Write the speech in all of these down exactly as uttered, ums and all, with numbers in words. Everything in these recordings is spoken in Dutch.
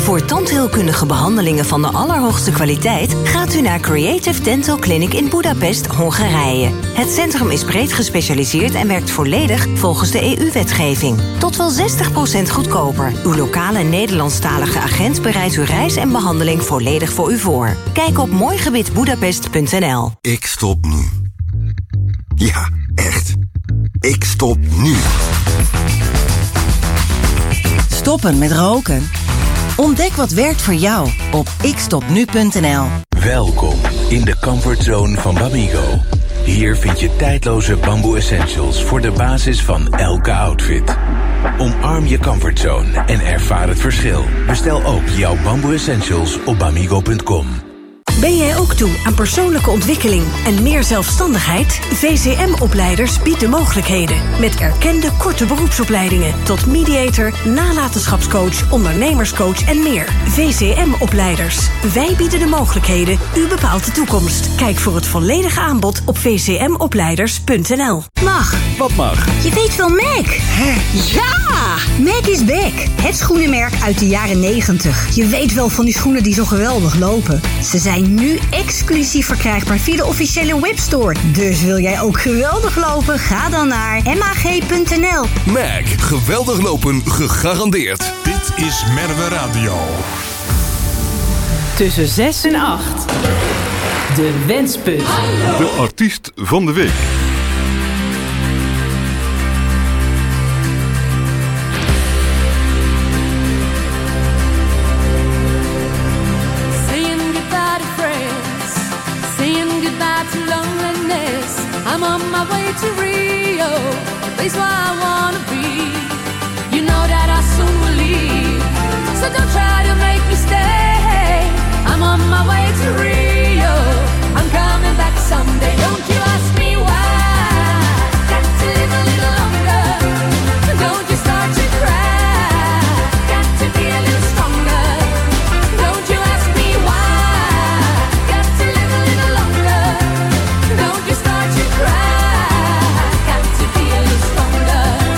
Voor tandheelkundige behandelingen van de allerhoogste kwaliteit gaat u naar Creative Dental Clinic in Budapest, Hongarije. Het centrum is breed gespecialiseerd en werkt volledig volgens de E U-wetgeving. Tot wel zestig procent goedkoper. Uw lokale Nederlandstalige agent bereidt uw reis en behandeling volledig voor u voor. Kijk op mooigebitbudapest punt n l. Ik stop nu. Ja, echt. Ik stop nu. Stoppen met roken? Ontdek wat werkt voor jou op ik stop nu punt n l. Welkom in de comfortzone van Bamigo. Hier vind je tijdloze bamboe essentials voor de basis van elke outfit. Omarm je comfortzone en ervaar het verschil. Bestel ook jouw bamboe essentials op bamigo punt com. Ben jij ook toe aan persoonlijke ontwikkeling en meer zelfstandigheid? V C M-opleiders biedt de mogelijkheden. Met erkende korte beroepsopleidingen tot mediator, nalatenschapscoach, ondernemerscoach en meer. V C M-opleiders. Wij bieden de mogelijkheden. U bepaalt de toekomst. Kijk voor het volledige aanbod op v c m opleiders punt n l. Mag. Wat mag? Je weet wel Mac. Hè? Ja! Mac is back. Het schoenenmerk uit de jaren negentig. Je weet wel van die schoenen die zo geweldig lopen. Ze zijn nu exclusief verkrijgbaar via de officiële webstore. Dus wil jij ook geweldig lopen? Ga dan naar m a g punt n l. Mac. Geweldig lopen gegarandeerd. Dit is Merwe Radio. Tussen zes en acht. De Wensput. De artiest van de week. I'm on my way to Rio, the place where I wanna be. You know that I soon will leave, so don't try to make me stay. I'm on my way to Rio, I'm coming back someday. Don't you ask me why, got to live a little longer. Don't you start to cry, got to be a little stronger. Don't you ask me why, got to live a little longer. Don't you start to cry, got to be a little stronger.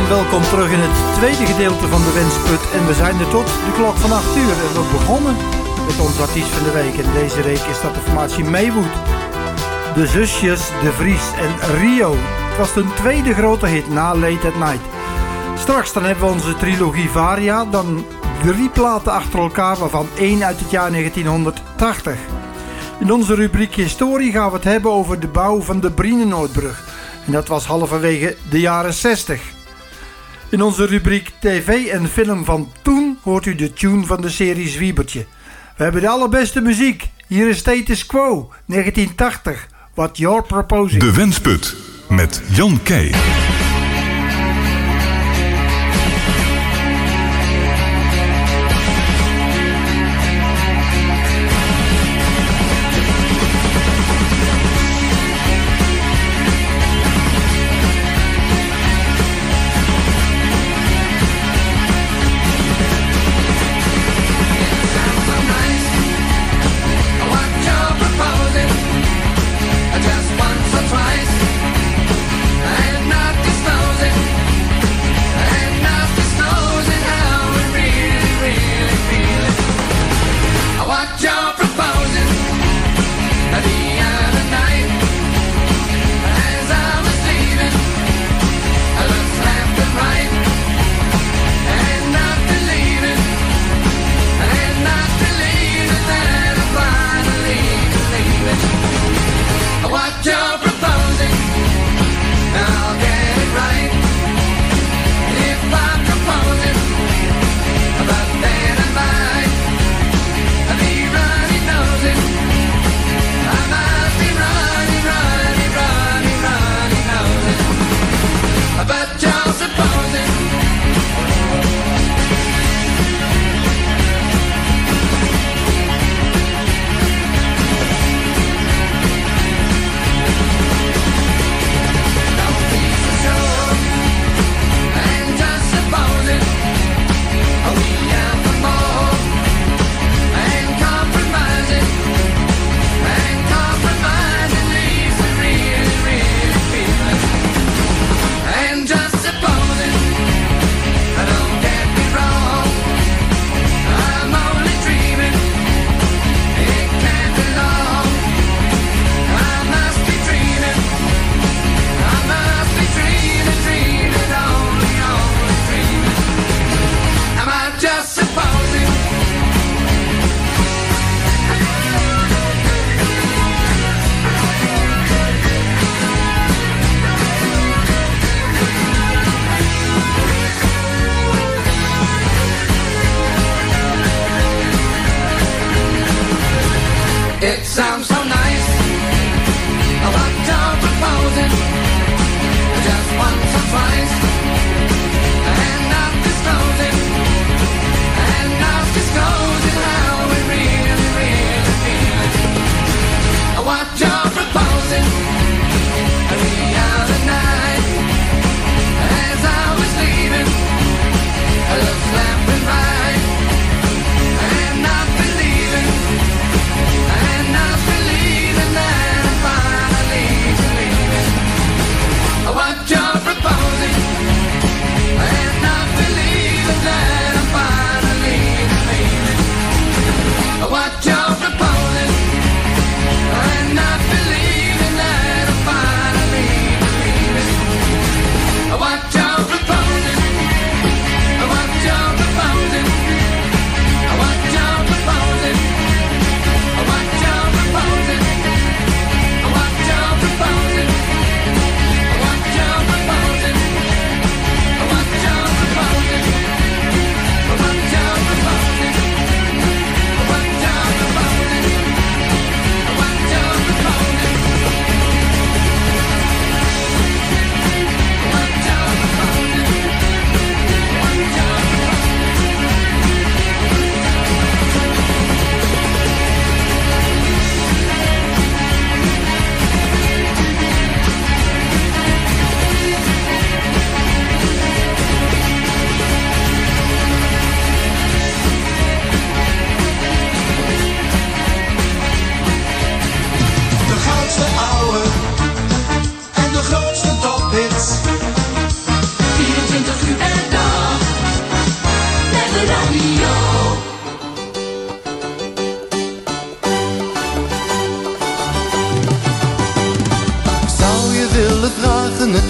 welkom terug in het tweede gedeelte van de Wensput. En we zijn er tot de klok van acht uur. En we begonnen met onze artiest van de week. En deze week is dat de formatie Maywood. De zusjes De Vries en Rio. Het was hun tweede grote hit na Late at Night. Straks dan hebben we onze trilogie Varia. Dan drie platen achter elkaar, waarvan één uit het jaar negentienhonderdtachtig. In onze rubriek Historie gaan we het hebben over de bouw van de Brienenoordbrug. En dat was halverwege de jaren zestig. In onze rubriek T V en film van toen hoort u de tune van de serie Zwiebertje. We hebben de allerbeste muziek. Hier is Status Quo, negentien tachtig. What You're Proposing. De Wensput met Jan Keij. Just once or twice, and not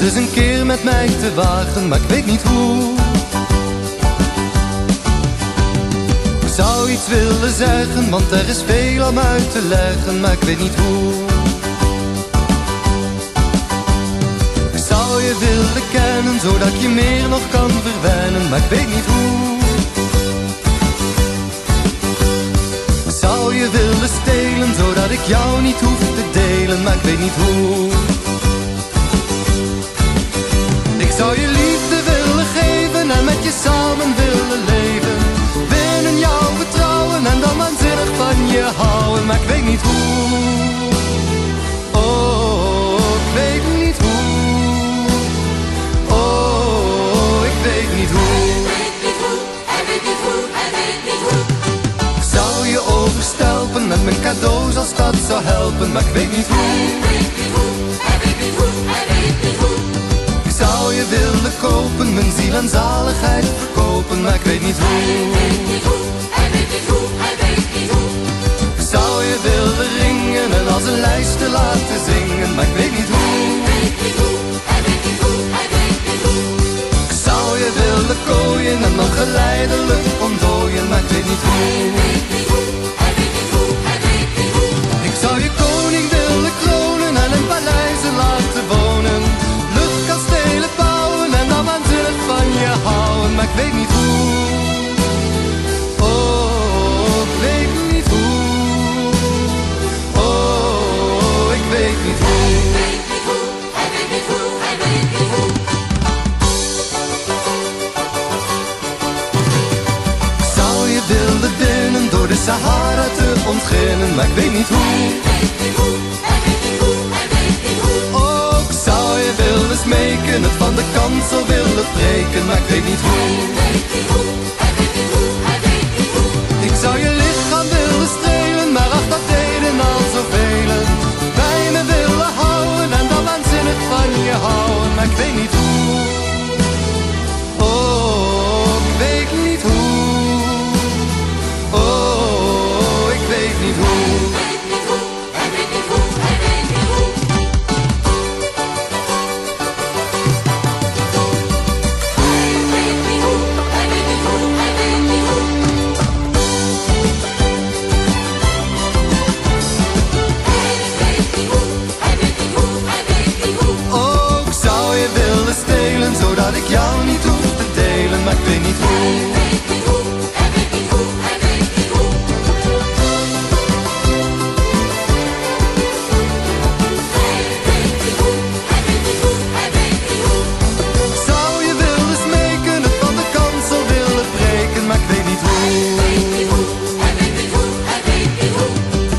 eens een keer met mij te wagen, maar ik weet niet hoe. Ik zou iets willen zeggen, want er is veel om uit te leggen, maar ik weet niet hoe. Ik zou je willen kennen, zodat ik je meer nog kan verwennen, maar ik weet niet hoe. Ik zou je willen stelen, zodat ik jou niet hoef te delen, maar ik weet niet hoe. Ik zou je liefde willen geven en met je samen willen leven, winnen jouw vertrouwen en dan waanzinnig van je houden, maar ik weet niet hoe. Oh, ik weet niet hoe. Oh, ik weet niet hoe. Hij weet niet hoe, hij weet niet hoe, hij weet niet hoe. Ik zou je overstelpen met mijn cadeaus als dat zou helpen, maar ik weet niet hoe. Hij weet niet hoe, hij weet niet hoe, hij weet niet hoe. Ik zou je willen kopen, mijn ziel en zaligheid verkopen, maar ik weet niet hoe. Hij weet niet hoe, hij weet niet hoe, hij weet niet hoe. Ik zou je willen ringen en als een lijstje laten zingen, maar ik weet niet hoe. Hij weet niet hoe, hij weet niet hoe, hij weet niet hoe. Ik zou je willen kooien en dan geleidelijk ontdooien, maar ik weet niet hoe. Hij weet niet hoe, hij weet niet hoe, hij weet niet hoe. Ik zou je koning willen kronen en in paleizen laten wonen, luchtkastelen bouwen en dan waanzinnig van je houden, maar ik weet niet hoe. Oh, ik weet niet hoe. Oh, ik weet niet hoe. Hij weet niet hoe, hij weet niet hoe, hij weet niet hoe. Ik zou je willen winnen door de Sahara te ontginnen, maar ik weet niet hoe. Hij weet niet hoe, hij weet niet hoe, hij weet niet hoe. Oh, ik zou je willen smeken, het van de kansel willen breken, maar ik weet niet hoe. Hij weet niet hoe, hij weet niet hoe, hij weet niet hoe. Ik zou je lichaam willen strelen, maar ach, dat deden al zoveel. Bij me willen houden en dan waanzinnig van je houden, maar ik weet niet hoe. Oh, ik weet niet hoe. Oh, ik weet niet hoe. Hij weet niet hoe, hij weet niet hoe, hij weet niet hoe. Oh, ik zou je willen stelen, zodat ik jou niet hoef te delen, maar ik weet niet hoe. Hij weet niet hoe, hij weet niet hoe, hij weet niet hoe. Ik zou je willen smeken, het van de kansel willen breken, maar ik weet niet hoe. Hij weet niet hoe, hij weet niet hoe, hij weet niet hoe.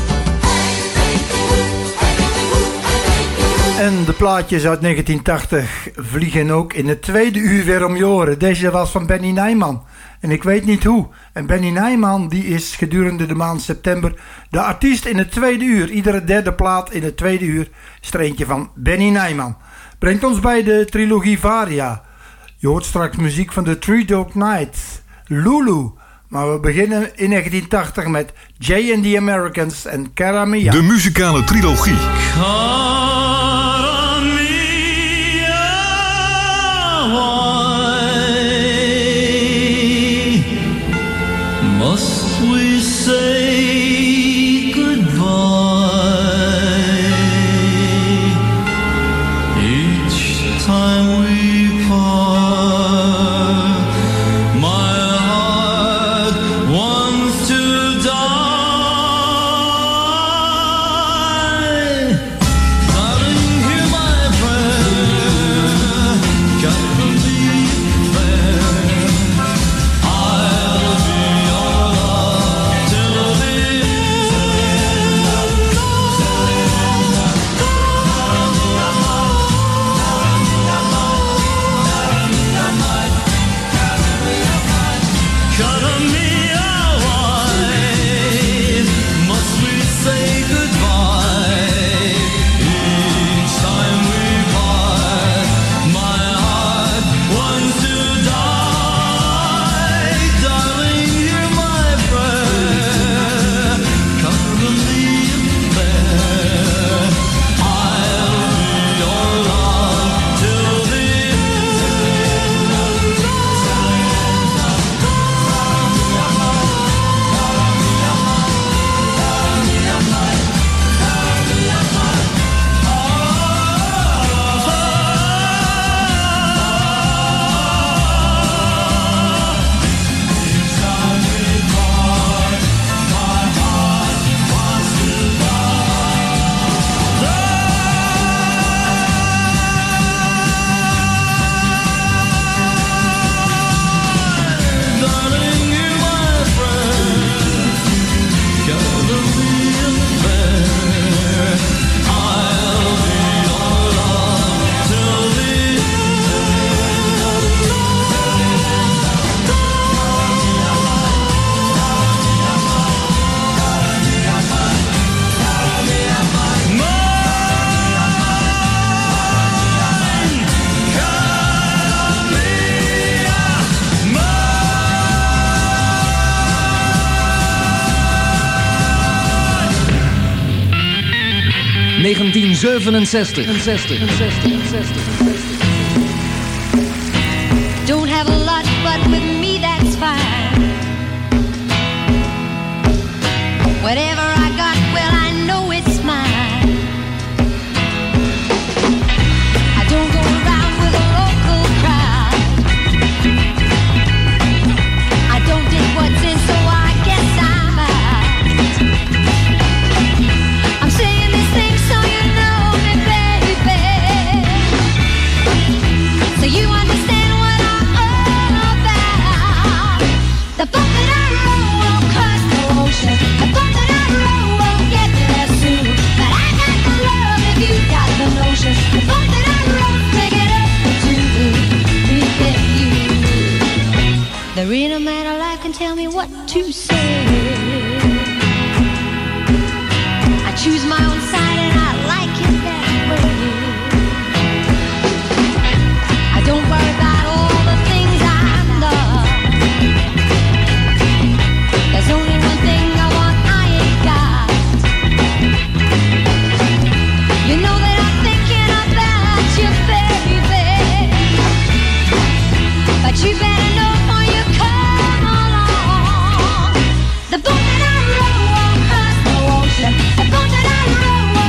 En de plaatjes uit negentien tachtig vliegen ook in het tweede uur weer om je oren. Deze was van Benny Nijman. En ik weet niet hoe. En Benny Nijman die is gedurende de maand september de artiest in het tweede uur. Iedere derde plaat in het tweede uur is er eentje van Benny Nijman. Brengt ons bij de trilogie Varia. Je hoort straks muziek van de Three Dog Night, Lulu. Maar we beginnen in negentien tachtig met Jay and the Americans en Cara Mia. De muzikale trilogie. Must we say goodbye each time we part? My heart wants to die. Darling, hear my prayer. Can't believe fair. I'll be your love till the end. negentien zevenenzestig. Don't have a lot, but with me that's fine. Whatever I got, well, I know it's mine. I don't go around with a local crowd. I don't dig what's in, so I guess I'm out. I'm saying these things so you know me, baby, so you understand what I'm all about. The boat that I row will cross the ocean. The boat that I row will get there soon. But I got the love if you got the notion. The boat that I row, take it up to me and you. There ain't a man alive can tell me what to say. I choose my own side and I like it that way. I don't worry about all the things I'm not. There's only one thing I want I ain't got. You know that I'm thinking about you, baby, but you better know before you come along. The boat that I row won't cross the ocean. The boat that I row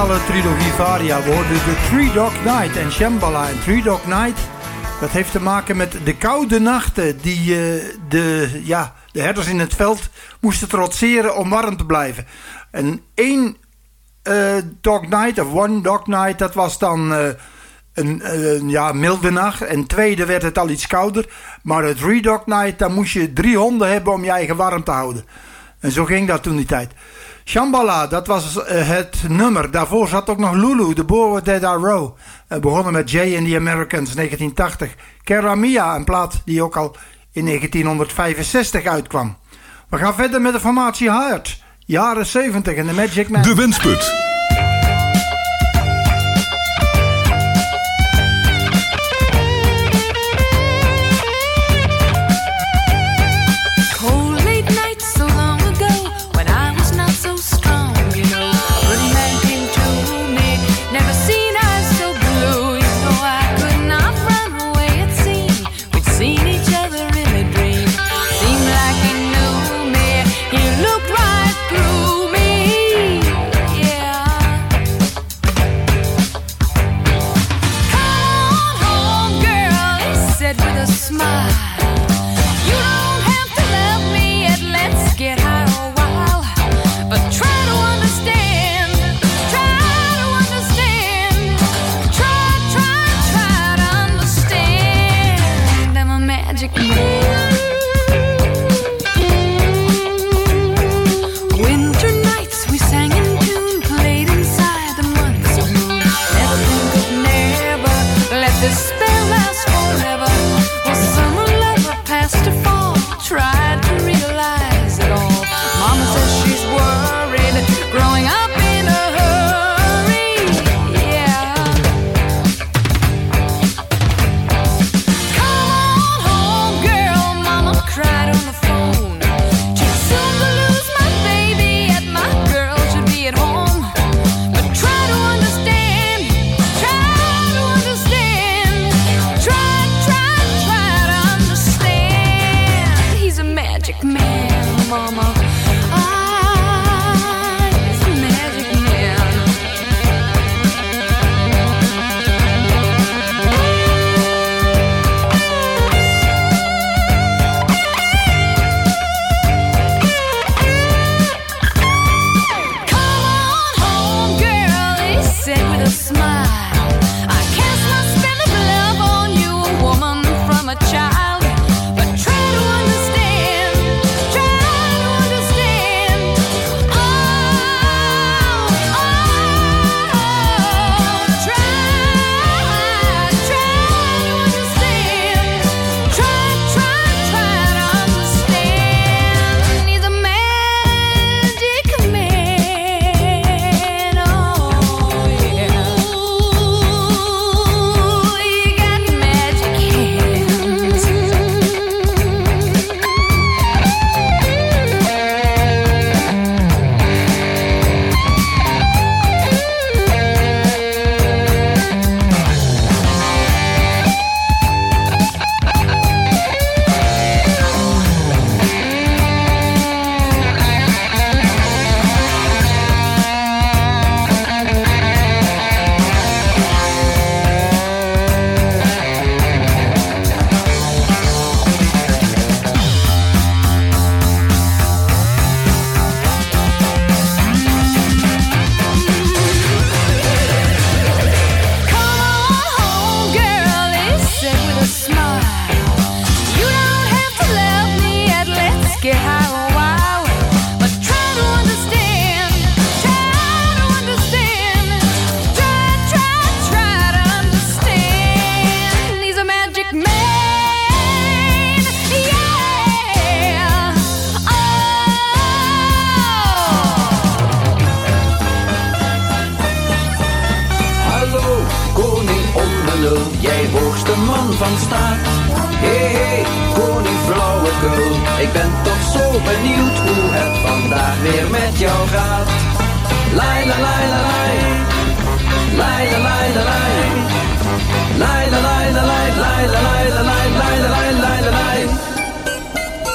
muzikale trilogie Varia. We hoorden de Three Dog Night en Shambhala. En Three Dog Night, dat heeft te maken met de koude nachten die uh, de, ja, de herders in het veld moesten trotseren om warm te blijven. En één uh, Dog Night, of One Dog Night, dat was dan uh, een uh, ja, milde nacht. En tweede werd het al iets kouder. Maar de Three Dog Night, dan moest je drie honden hebben om je eigen warm te houden. En zo ging dat toen die tijd. Shambhala, dat was uh, het nummer. Daarvoor zat ook nog Lulu, The Boer That I Row. Uh, begonnen met Jay and the Americans, negentien tachtig. Keramia, een plaat die ook al in negentien vijfenzestig uitkwam. We gaan verder met de formatie Heart. Jaren zeventig en de Magic Man. De Wensput.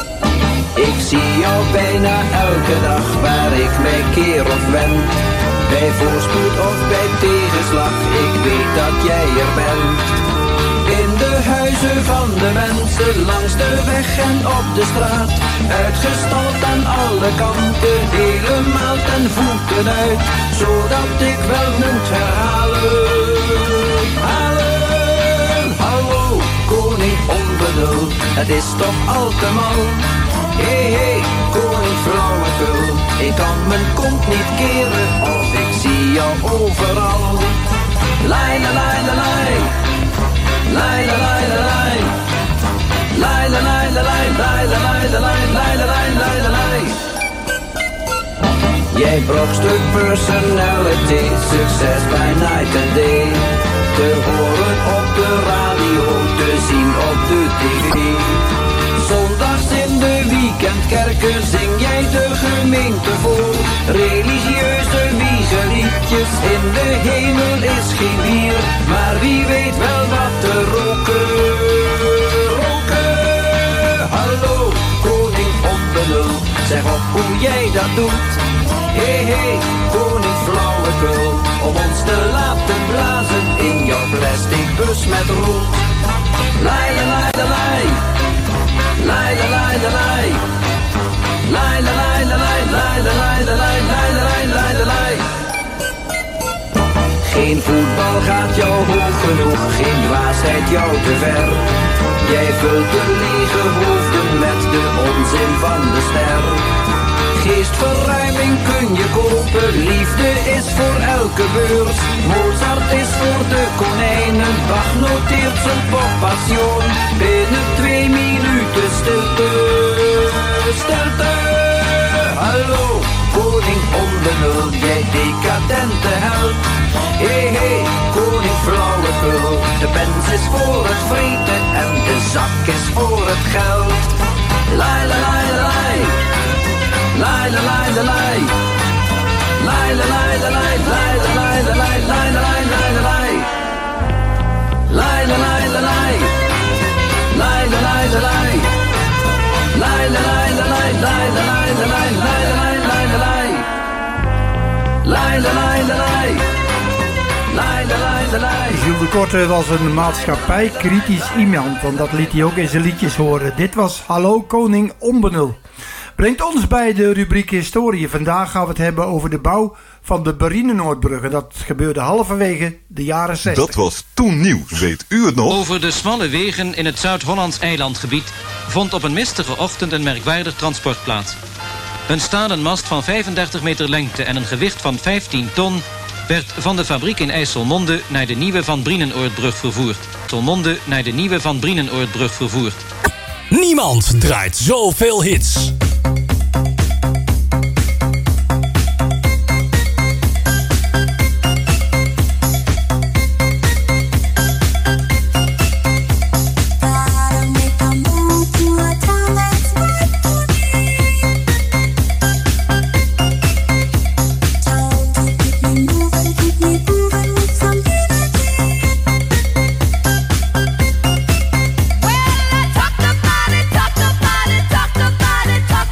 Ik zie jou bijna elke dag waar ik mij keer of wend. Bij voorspoed of bij tegenslag, ik weet dat jij er bent. In de huizen van de mensen, langs de weg en op de straat. Uitgestald aan alle kanten, helemaal ten voeten uit. Zodat ik wel moet herhalen. Halen, hallo, koning onbedoeld, het is toch al te mal. Hé hey, hé, hey, koning flauwekul, ik kan mijn kont niet keren of ik zie jou overal. Lai la lai la lai, lai la lai la lai, lai la lai la lai, lai la lai la lai, lai la lai lai la lai. Jij brokstuk personality, succes bij night and day. Te horen op de radio, te zien op de tv. Zondags in de weekendkerken zing jij de gemeente voor. Religieuze wiegeliedjes, in de hemel is geen bier. Maar wie weet wel wat te roken. Roken, hallo, koning onbenul, zeg op hoe jij dat doet. Hé hey, hé, hey, koning flauwekul, om ons te laten blazen in jouw plastic bus met roet. Lai la lai la lai, lai la lai la lai, lai la lai la lai, lai la lai la lai, lai la lai lai la lai. Geen voetbal gaat jou hoog genoeg, geen dwaasheid jou te ver. Jij vult de lege hoofden met de onzin van de ster. Geestverruiming kun je kopen, liefde is voor elke beurs. Mozart is voor de konijnen, Bach noteert zijn poppassion. Binnen twee minuten stilte, stilte. Hallo, koning onbenul, jij decadente held. Hé hey, hé, hey, koning flauwekul, de pens is voor het vreten en de zak is voor het geld. Lai la lai la lai. Lai la lai la lai, lai la lai la lai, lai la lai la lai, lai la lai lai la lai, lai la lai la lai, lai la lai la lai, lai la lai la lai, lai la lai la lai, lai la lai lai la lai, lai la lai la lai, lai la lai la lai. Jules de Korte was een maatschappijkritisch iemand, want dat liet hij ook in zijn liedjes horen. Dit was Hallo Koning Onbenul. Brengt ons bij de rubriek Historie. Vandaag gaan we het hebben over de bouw van de Barine-Noordbrug. En dat gebeurde halverwege de jaren zestig. Dat was toen nieuw, weet u het nog? Over de smalle wegen in het Zuid-Hollands eilandgebied vond op een mistige ochtend een merkwaardig transport plaats. Een stalen mast van vijfendertig meter lengte en een gewicht van vijftien ton... werd van de fabriek in IJsselmonde naar de nieuwe Van Brienenoordbrug vervoerd. IJsselmonde naar de nieuwe Van Brienenoordbrug vervoerd. Niemand draait zoveel hits. Talk about it, talk about it, talk about it.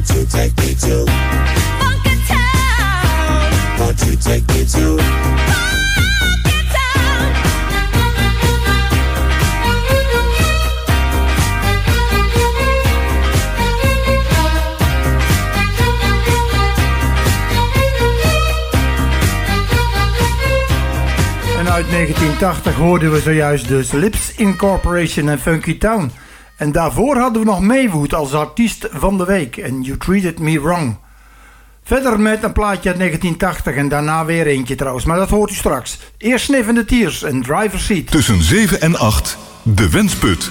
Won't you take me to Funky Town? Won't you take me to Funky Town? En uit negentien tachtig hoorden we zojuist dus Lips Incorporation en Funky Town. En daarvoor hadden we nog Maywood als artiest van de week en You Treated Me Wrong. Verder met een plaatje uit negentien tachtig en daarna weer eentje trouwens, maar dat hoort u straks. Eerst Sniffende Tears en Driver's Seat. Tussen zeven en acht, de Wensput.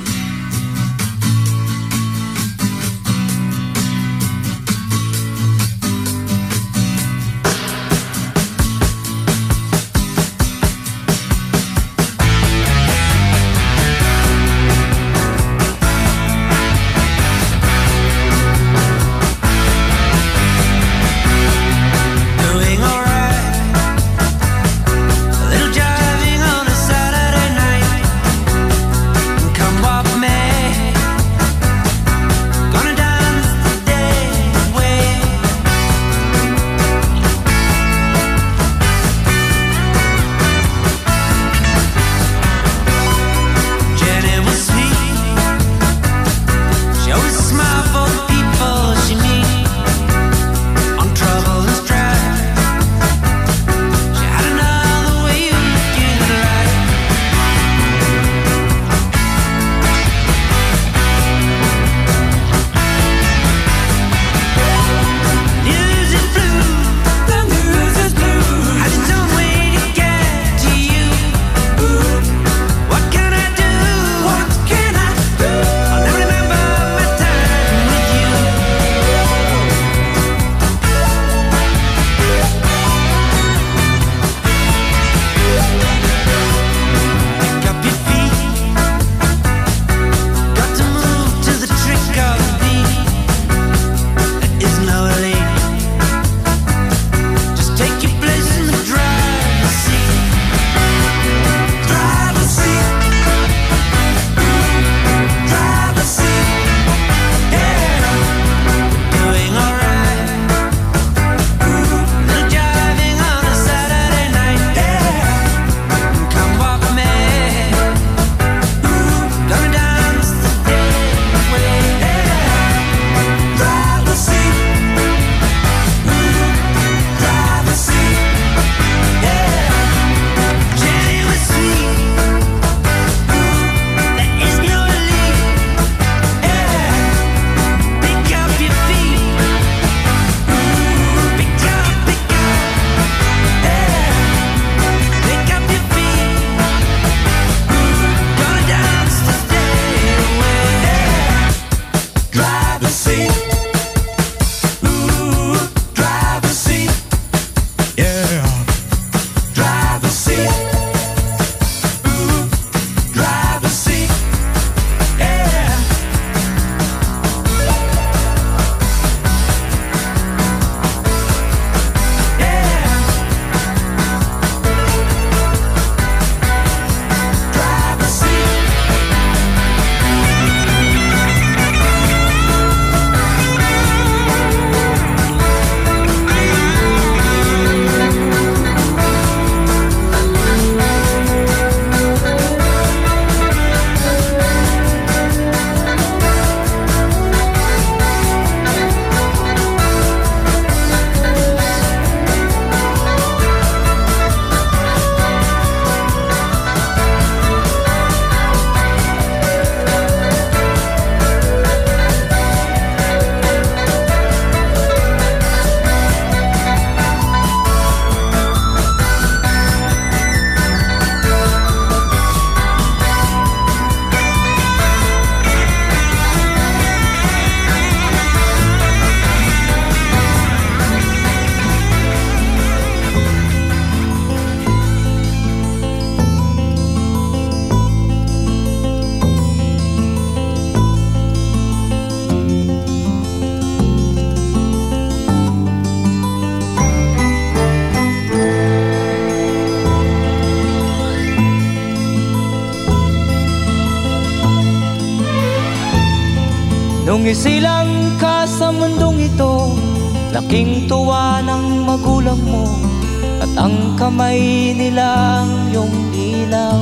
Nung isilang ka sa mundong ito, laking tuwa ng magulang mo, at ang kamay nila ang iyong ilaw.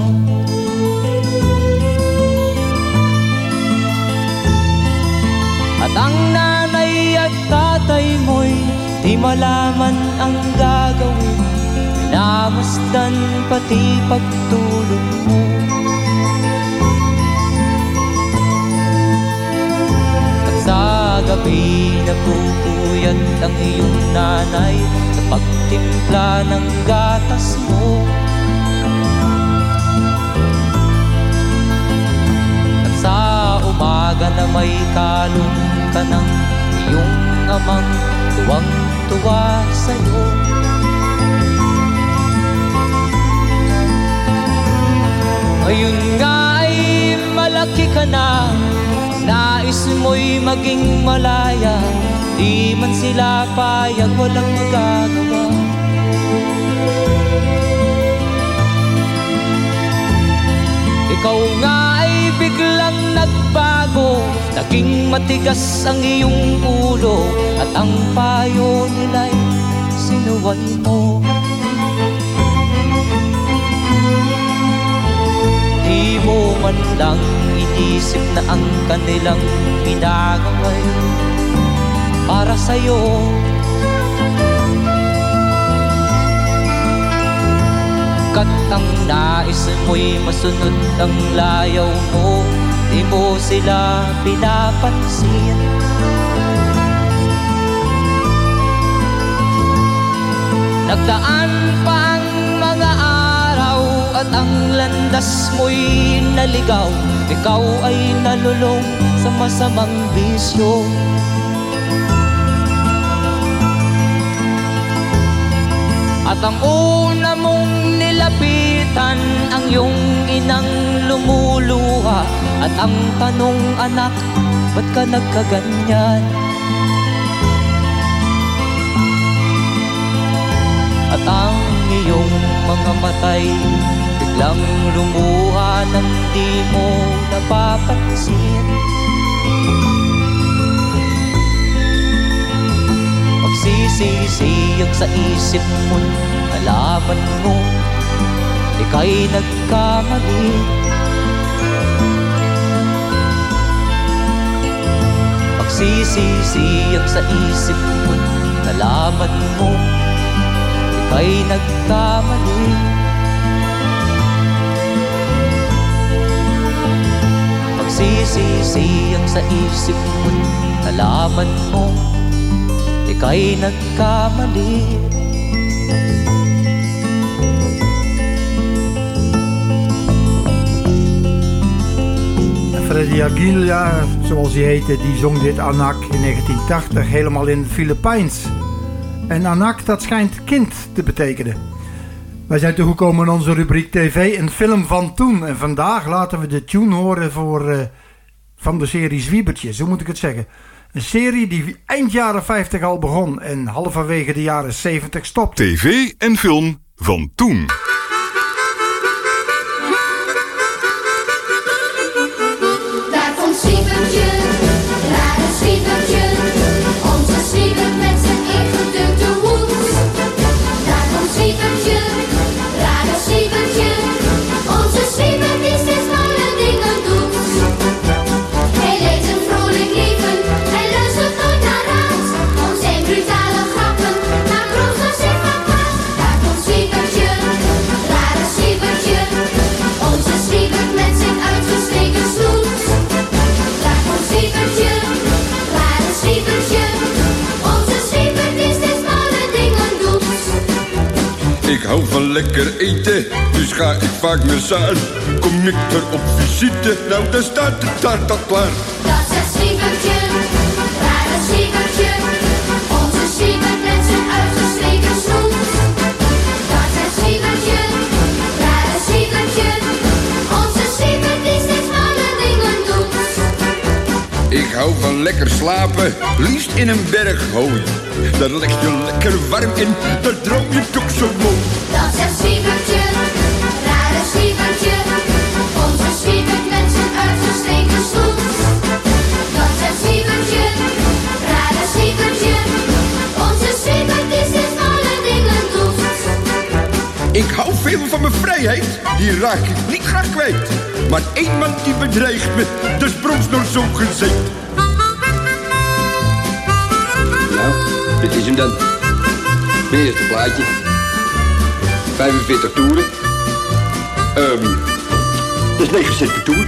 At ang nanay at tatay mo'y di malaman ang gagawin, minamasdan pati pagtulog mo. At sa gabi napupuyat ang iyong nanay sa pagtimpla ng gatas mo. At sa umaga na may kalong ka ng iyong amang tuwang-tuwa sa'yo. Ngayon nga ay malaki ka na, nais mo'y maging malaya, di man sila payag, walang magagawa. Ikaw nga ay biglang nagbago, naging matigas ang iyong ulo, at ang payo nila'y sinuway mo. Di mo man lang inisip na ang kanilang ginagawa'y para sa'yo. Kat ang nais mo'y masunod ang layaw mo, di mo sila pinapansin. Nagdaan pa ang mga araw at ang landas mo'y naligaw, ikaw ay nalulong sa masamang bisyo. At ang una mong nilapitan ang iyong inang lumuluha, at ang tanong, anak, ba't ka nagkaganyan? At ang iyong mga matay biglang lumuha nang di mo napapansin. Magsisisiyag sa isip mo, nalaman mo ika'y nagkamali. Magsisisiyag sa isip mo, nalaman mo ika'y nagkamali. Magsisisiyag sa isip mo, nalaman mo ika'y nagkamali. Freddie Aguilar, zoals hij heette, die zong dit Anak in negentien tachtig helemaal in het Filipijns. En Anak, dat schijnt kind te betekenen. Wij zijn toegekomen in onze rubriek T V, een film van toen. En vandaag laten we de tune horen voor, uh, van de serie Zwiebertje, zo moet ik het zeggen. Een serie die eind jaren vijftig al begon en halverwege de jaren zeventig stopte. T V en film van toen. Daar komt Zwiebertje, rare Zwiebertje, onze Zwiebert met zijn ingedrukte hoed. Daar komt Zwiebertje, rare Zwiebertje, onze Zwiebert die steeds malle dingen doet. Hij leed een vrolijk leven, hij luistert nooit naar raad, om zijn brutale grappen naar groot gezicht van kwaad. Daar komt Zwiebertje, rare Zwiebertje, onze Zwiebert met zijn uitgestreken snoet. Daar komt Zwiebertje, rare Zwiebertje, onze Zwiebert die steeds malle dingen doet. Ik hou van lekker eten, dus ga ik vaak naar Zaar. Kom ik er op visite, nou dan staat de taart al klaar. Dat is Zwiebertje, rare Zwiebertje, onze Zwiebert met zijn uitgestreken snoet. Dat is Zwiebertje, rare Zwiebertje, onze Zwiebert die steeds malle dingen doet. Ik hou van lekker slapen, liefst in een berg hooi. Daar leg je lekker warm in, daar droom je toch zo mooi. Dat is Zwiebertje, rare Zwiebertje, onze Zwiebert met zijn uitgestreken snoet. Dat is Zwiebertje, rare Zwiebertje. veel van mijn vrijheid, die raak ik niet graag kwijt. Maar één man die bedreigt me, dat is bronsnor zo gezegd. Nou, dit is hem dan. Mijn eerste plaatje. vijfenveertig toeren. Ehm, um, dat is negen cent per toer.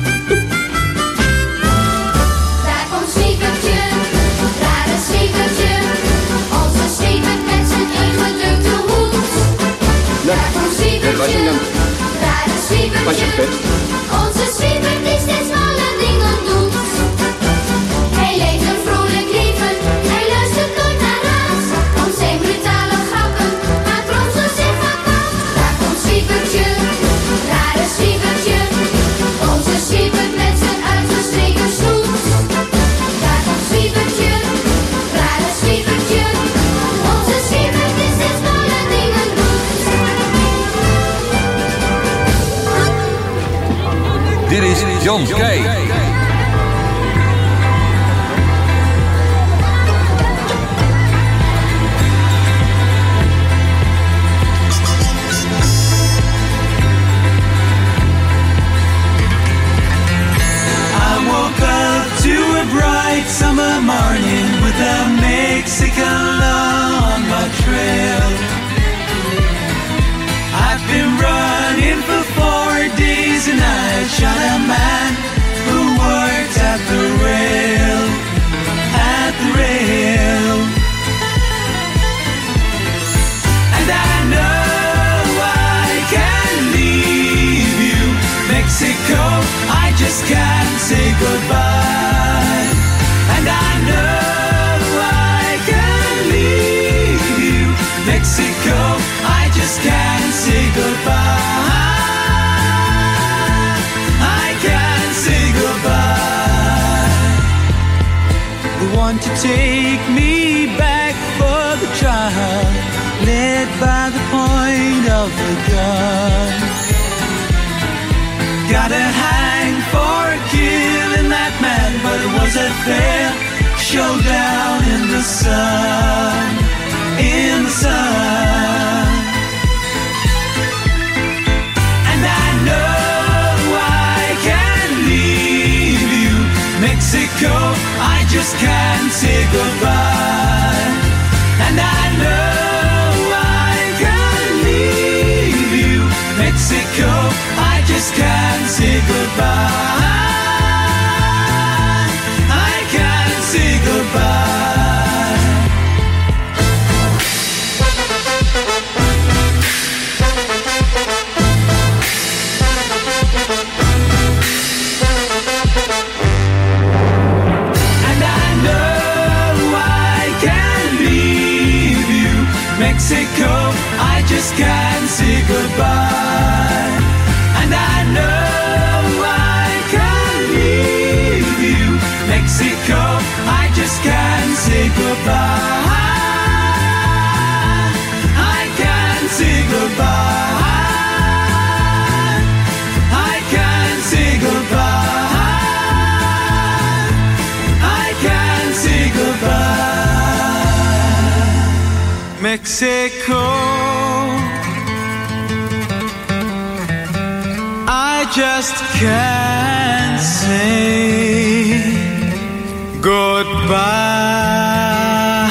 Daar komt Zwiebertje, rare Zwiebertje. Onze Zwiebert met zijn ingedrukte hoed. Daar komt Zwiebertje, rare Zwiebertje. Onze Zwiebert die steeds malle dingen doet. Hij leeft een vrolijk leven, hij luistert nooit naar raad. Om zijn brutale grappen maakt Bronsnor zich van koud. Daar komt Zwiebertje, rare Zwiebertje. Onze Zwiebert met zijn uitgestreken snoet. Daar komt Zwiebertje, rare Zwiebertje. Onze Zwiebert die steeds malle dingen doet. Dit is Jan Keij. Bright summer morning with a Mexican law on my trail. I've been running for four days and I shot a man who worked at the rail, at the rail. And I know I can't leave you, Mexico, I just can't say goodbye. And I know I can't leave you, Mexico, I just can't say goodbye. I can't say goodbye. They want to take me back for the trial, led by the point of the gun. Gotta hang for killing that man, but it was a fair showdown in the sun, in the sun. And I know I can't leave you, Mexico, I just can't say goodbye. And I know I can't leave you, Mexico, I just can't say goodbye. I can't say goodbye. And I know I can't leave you, Mexico, I just can't say goodbye. And I know I can't leave you, Mexico, I just can't say goodbye. I can't say goodbye. I can't say goodbye. I can't say goodbye. Mexico, I just can't say goodbye.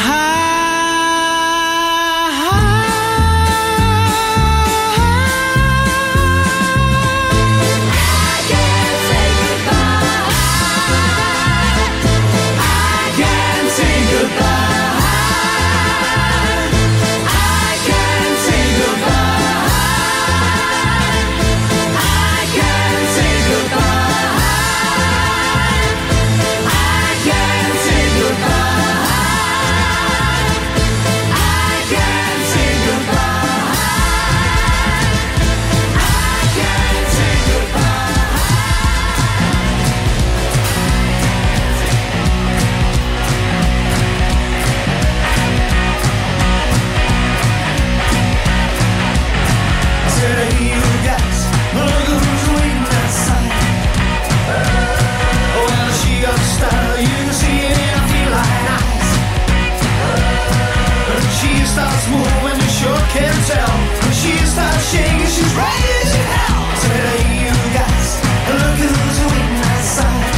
Starts moving, you sure can tell. She she starts shaking, she's right as hell. I said, hey, you guys, look who's waiting outside.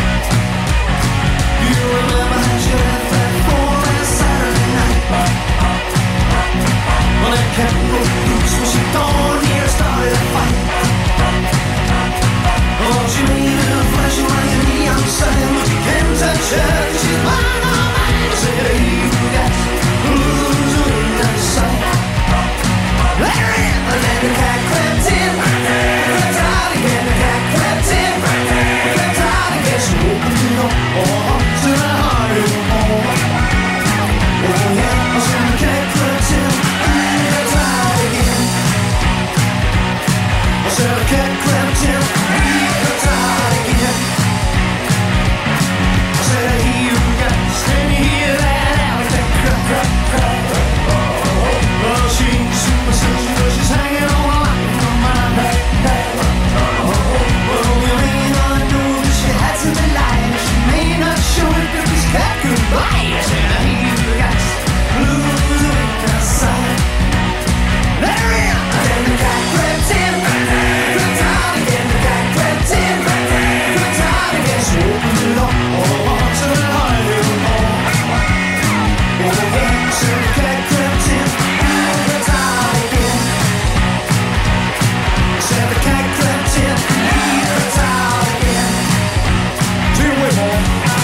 You remember how she left that for last Saturday night? Well, that cat broke loose when she don't hear started a fight. Oh, she made a flashing like a neon sign, but you can't touch her 'cause she's mine, oh mine. I said, hey, you guys, who's waiting outside? Let her in, and then the cat crept in. Crept out again, the cat crept in. Crept out again, she opened the door. Oh, to the heart of home. Oh yeah, I said the cat crept in. Crept out again. I said the cat crept in. Crept out again. I said, hey, you guys, can you hear that alley cat crap, crap, crap? Well, she ain't super sexy, but she's hanging on a line from my back, back. Oh, well, we may not know that she had to be lying. She may not show it if this cat could buy. I said, hey, you guys, who's waiting outside? Let her in, and then the cat crept in. Crept out again, the cat crept in. Crept out again, she opened the door. Oh, to the heart of home. Oh, yeah, so the cat crept in. Crept out again. Said the cat crept in. Crept out again. Two way more.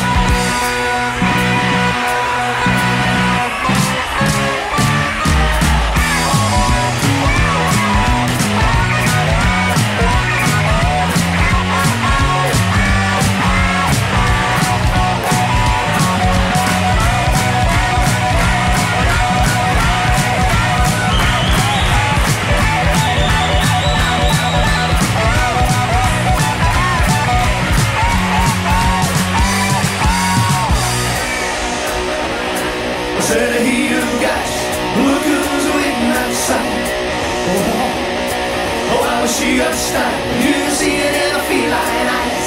I said, hey, you guys, look who's waiting outside. Oh, oh, how she got started. You can see it in her feline eyes.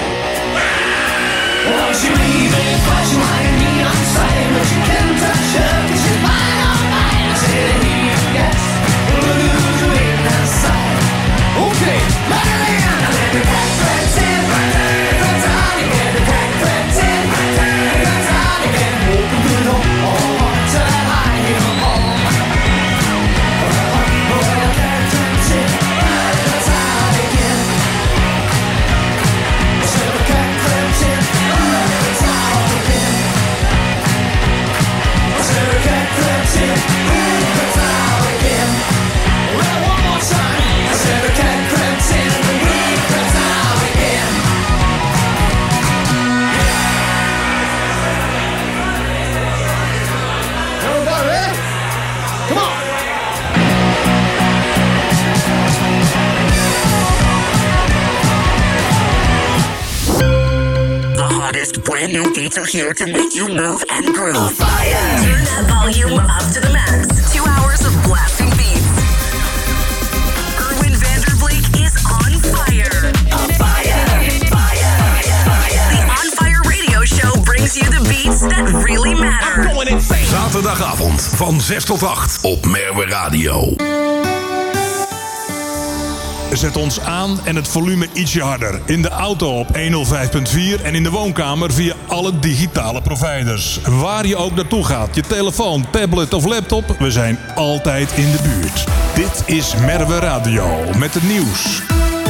Well, she may be flashing like a neon sign, but you can't touch her 'cause she's mine, oh mine. I said, hey, you guys, look who's waiting outside. Okay, let her in. And then the cat crept in. Crept out again, the cat crept in. Crept out again, opened the door. Oh, to that high heel home. Oh, the cat crept in. Crept out again. I said the cat crept in. Crept out again. I said the cat crept in. Crept out again. Well, one more time. I said the cat crept in. Crept out again. Everybody ready? Come on. The hottest brand new beats are here to make you move and groove. Fire! Turn that volume up to the max. Two hours of blasting beats. Erwin Vanderbleek is on fire. On fire! Fire! Fire! The On Fire radio show brings you the beats that really matter. Zaterdagavond van zes tot acht op Merwe Radio. Zet ons aan en het volume ietsje harder. In de auto op honderd vijf punt vier en in de woonkamer via alle digitale providers. Waar je ook naartoe gaat, je telefoon, tablet of laptop, we zijn altijd in de buurt. Dit is Merwe Radio met het nieuws.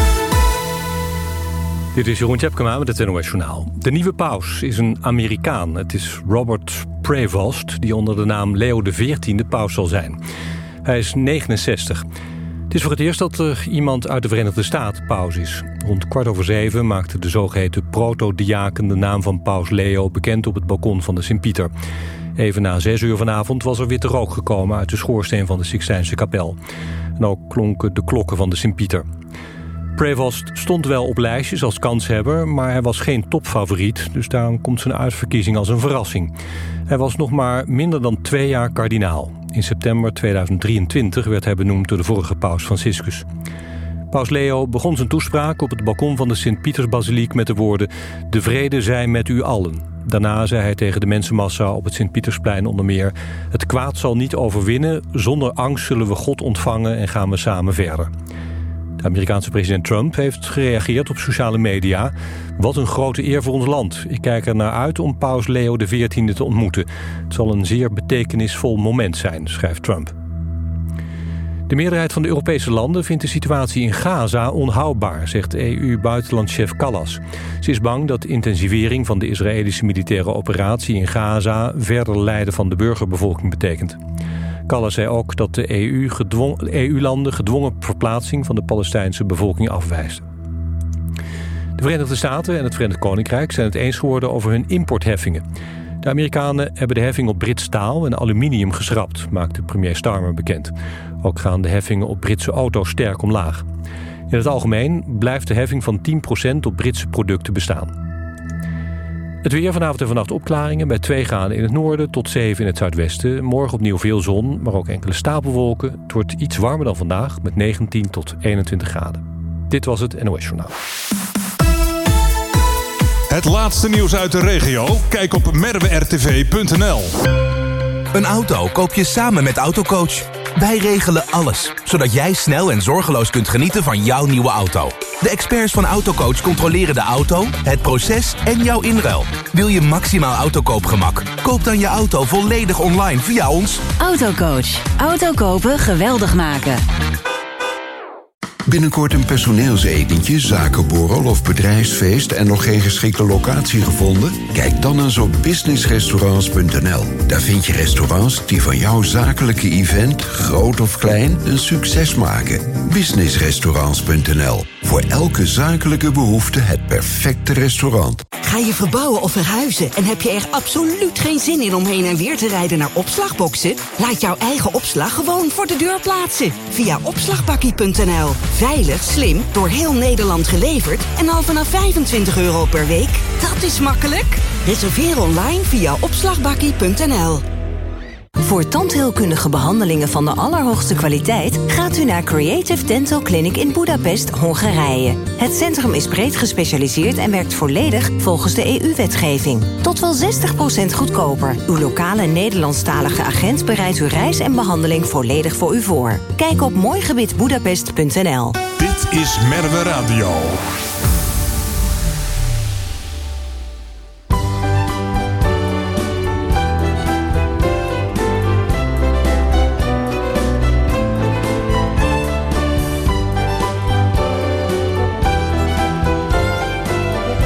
Dit is Jeroen Tjepkema met het N O S Journaal. De nieuwe paus is een Amerikaan. Het is Robert Prevost, die onder de naam Leo de veertiende paus zal zijn. Hij is negenenzestig. Het is voor het eerst dat er iemand uit de Verenigde Staten paus is. Rond kwart over zeven maakte de zogeheten proto-diaken de naam van paus Leo bekend op het balkon van de Sint-Pieter. Even na zes uur vanavond was er witte rook gekomen uit de schoorsteen van de Sixtijnse kapel. En ook klonken de klokken van de Sint-Pieter. Prevost stond wel op lijstjes als kanshebber, maar hij was geen topfavoriet, dus daarom komt zijn uitverkiezing als een verrassing. Hij was nog maar minder dan twee jaar kardinaal. In september tweeduizend drieëntwintig werd hij benoemd door de vorige paus Franciscus. Paus Leo begon zijn toespraak op het balkon van de Sint-Pietersbasiliek met de woorden: "De vrede zij met u allen." Daarna zei hij tegen de mensenmassa op het Sint-Pietersplein onder meer: het kwaad zal niet overwinnen, zonder angst zullen we God ontvangen en gaan we samen verder. De Amerikaanse president Trump heeft gereageerd op sociale media. Wat een grote eer voor ons land. Ik kijk er naar uit om paus Leo de veertiende te ontmoeten. Het zal een zeer betekenisvol moment zijn, schrijft Trump. De meerderheid van de Europese landen vindt de situatie in Gaza onhoudbaar, zegt E U-buitenlandchef Callas. Ze is bang dat intensivering van de Israëlische militaire operatie in Gaza verder lijden van de burgerbevolking betekent. Callas zei ook dat de E U gedwong, E U-landen gedwongen verplaatsing van de Palestijnse bevolking afwijzen. De Verenigde Staten en het Verenigd Koninkrijk zijn het eens geworden over hun importheffingen. De Amerikanen hebben de heffing op Brits staal en aluminium geschrapt, maakte premier Starmer bekend. Ook gaan de heffingen op Britse auto's sterk omlaag. In het algemeen blijft de heffing van tien procent op Britse producten bestaan. Het weer vanavond en vannacht opklaringen bij twee graden in het noorden tot zeven in het zuidwesten. Morgen opnieuw veel zon, maar ook enkele stapelwolken. Het wordt iets warmer dan vandaag met negentien tot eenentwintig graden. Dit was het N O S Journaal. Het laatste nieuws uit de regio? Kijk op merwe r t v punt n l. Een auto koop je samen met Autocoach. Wij regelen alles, zodat jij snel en zorgeloos kunt genieten van jouw nieuwe auto. De experts van Autocoach controleren de auto, het proces en jouw inruil. Wil je maximaal autokoopgemak? Koop dan je auto volledig online via ons. Autocoach. Auto kopen geweldig maken. Binnenkort een personeelsetentje, zakenborrel of bedrijfsfeest en nog geen geschikte locatie gevonden? Kijk dan eens op business restaurants punt n l. Daar vind je restaurants die van jouw zakelijke event, groot of klein, een succes maken. business restaurants punt n l. Voor elke zakelijke behoefte het perfecte restaurant. Ga je verbouwen of verhuizen en heb je er absoluut geen zin in om heen en weer te rijden naar opslagboxen? Laat jouw eigen opslag gewoon voor de deur plaatsen. Via opslagbakkie punt n l. Veilig, slim, door heel Nederland geleverd en al vanaf vijfentwintig euro per week. Dat is makkelijk. Reserveer online via opslagbakkie punt n l. Voor tandheelkundige behandelingen van de allerhoogste kwaliteit gaat u naar Creative Dental Clinic in Budapest, Hongarije. Het centrum is breed gespecialiseerd en werkt volledig volgens de E U-wetgeving. Tot wel zestig procent goedkoper. Uw lokale Nederlandstalige agent bereidt uw reis en behandeling volledig voor u voor. Kijk op mooigebied budapest punt n l. Dit is Merwe Radio.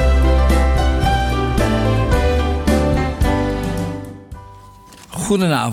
Goedenavond.